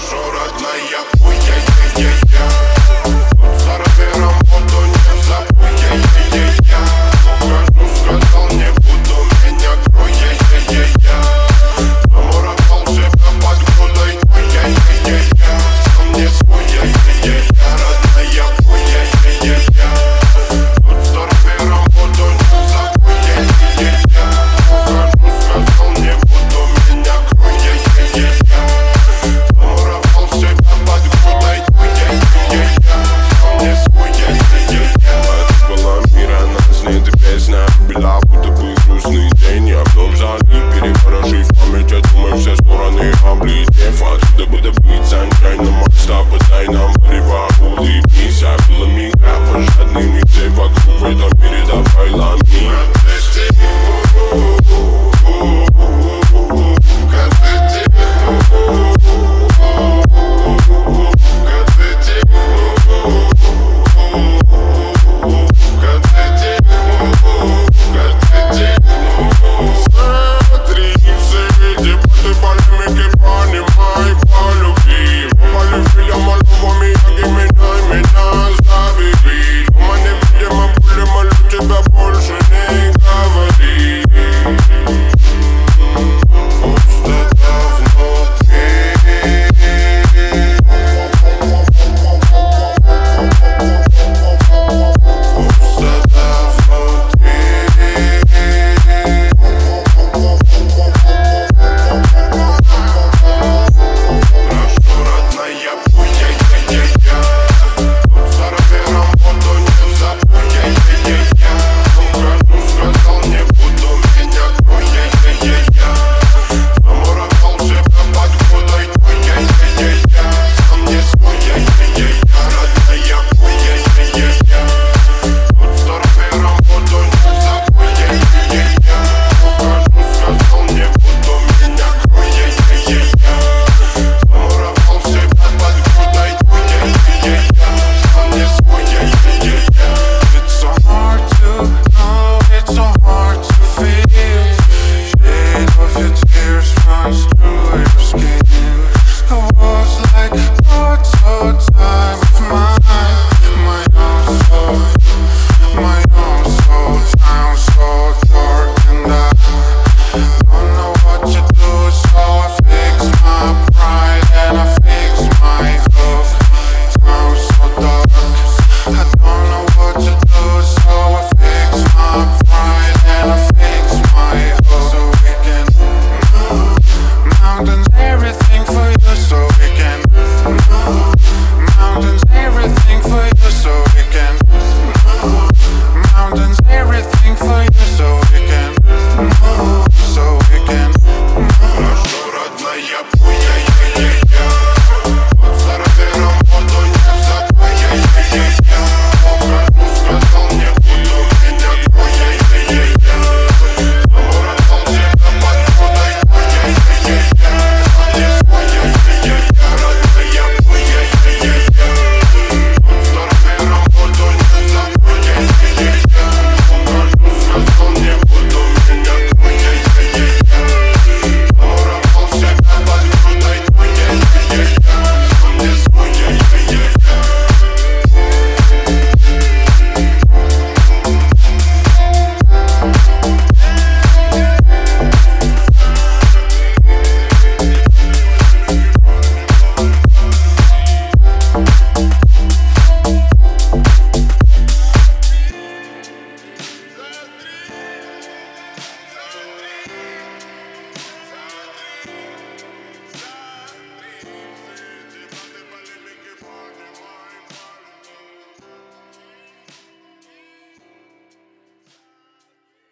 Прошу, родная, уй-яй-яй-яй-я. Тут заради работу не забудь, я-я-я-я. Ухожу, сказал, не буду, меня крой, я-я-я-я. Замуровал себя под грудой, уй-яй-яй-яй-я. Сам не свой, я-я-я-я. Родная, уй-яй-яй-яй-я. Тут заради работу не забудь, я-я-я-я. Ухожу, сказал, не буду, меня крой, я-я-я-я. Замуровал себя под грудой, уй-яй-яй-яй-я. Сам не свой, я-я-я-я. Была мира, нас нет и песня была, будто бы грустный день. Я вновь залил, переворошив память, я думаю, все стороны облетев. Отсюда будет быть санчайным масштаб, подай нам порыва, улыбнись. Я пилами графа, жадными цей вокруг в этом мире, давай ломи. Прошу, родная, уй-яй-яй-яй-я.